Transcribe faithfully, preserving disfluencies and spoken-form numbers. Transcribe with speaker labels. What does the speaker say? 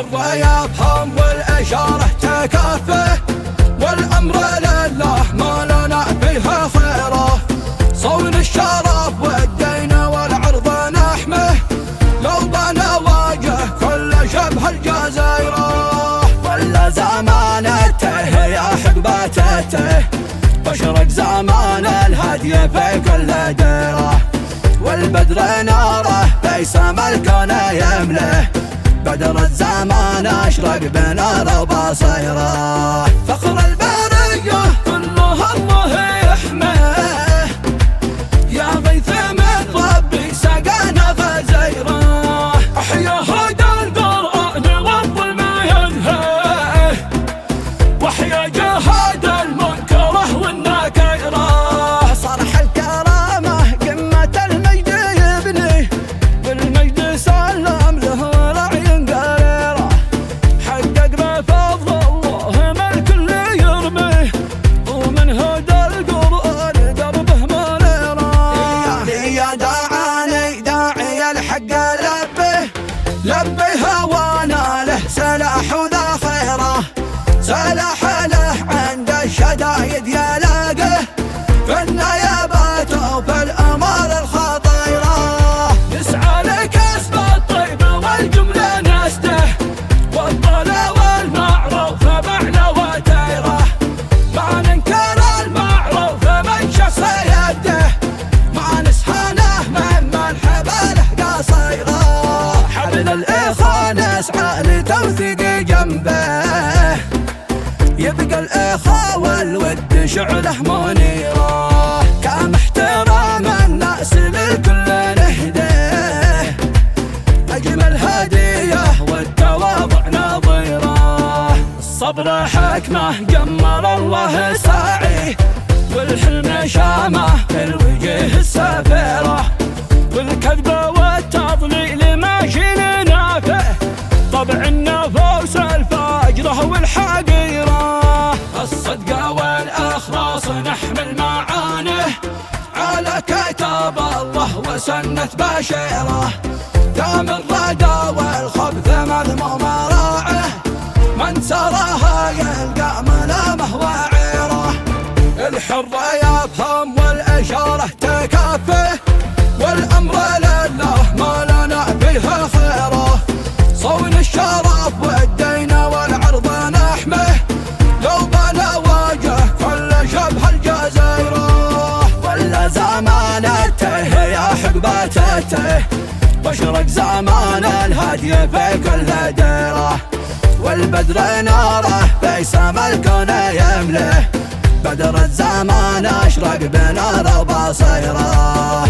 Speaker 1: الحر يفهم والإشارة تكفه، والأمر لله ما لنا فيها خيره. صون الشرف والدين والعرض نحمه، لو بنا واجه كل شبه الجزيره. ولا زمانته يا حقبته، بشرق زمان الهدي في كل ديره. والبدر ناره في سما الكون يمله، بدر الزمان اشرق بنار بصيره. فخر البريه كلها الله يحميه، يا غيث من ربي سقانا غزيره. احيا هدى القرآن والظلم ينهيه، واحيا جهاد المنكره والنكيره. صرح الكرامه قمه المجد يبني، بالمجد سلم له العين قريره. حقق بفضل الله ما الكل يرميه، ومن هدى القرآن دربه منيره. يا داعاني داعي الحق لبيه، لبي هوانا له سلاح وذا خيره. سلاح له عند الشدايد يلاقه، في النيابات وفي الأمور الخطيرة. نسعى لكسب الطيب والجملة نسته، والطلع والمعروف بعلى وتيره. ما ننكر المعروف من شخص يده، ما نسحنه ممن حبله قصيره. حبل الإخوة نسعى لتوثيق جنبه، يبقى الإخاء والود شعله منيره. كم احترام الناس للكل نهديه، أجمل هدية والتواضع نظيره. الصبر حكمة جمر الله ساعيه، والحلم شامه في الوجه السفيره. والكذب والتضليل ماشي نافه، طبع النفوس الفاجره والحقيره. الصدق والإخلاص نحمل معانه، على كتاب الله وسنة بشيره. دام الردى والخبث مذموم راعه، من سراها يلقى ملامه وعيره. الحر يفهم والإشارة تكفه، والأمر لله ما لنا فيها خيره. صون الشرف والدين والعرض نحمه، لو بنا واجه كل شبه الجزيره. ولا زمانته يا حقبته، بشرق زمان الهدي في كل ديره. والبدر ناره في سما الكون يمله، بدر الزمان اشرق بنار بصيره.